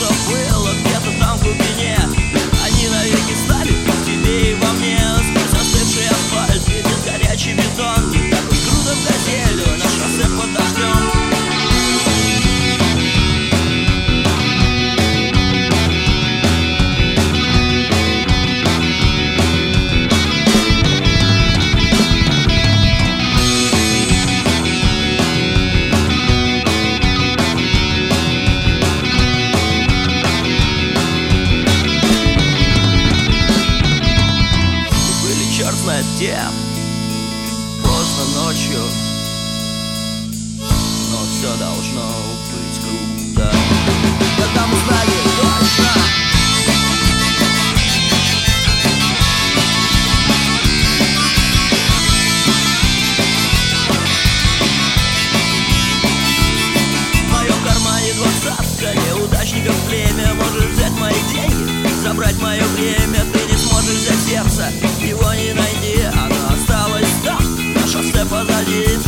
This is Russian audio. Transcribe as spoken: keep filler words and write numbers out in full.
что было где-то там в глубине. Они навеки стали в тебе и во мне. Сквозь остывший асфальт видит горячий бетон. Не так уж круто в газелью на шоссе под дождем. Где? Поздно ночью, но все должно быть круто, когда мы знали точно. В моем кармане двадцатка, неудачников племя. Можешь взять мои деньги, забрать мое время. Ты не сможешь взять сердце, его не найти. Оно осталось там, на шоссе позади.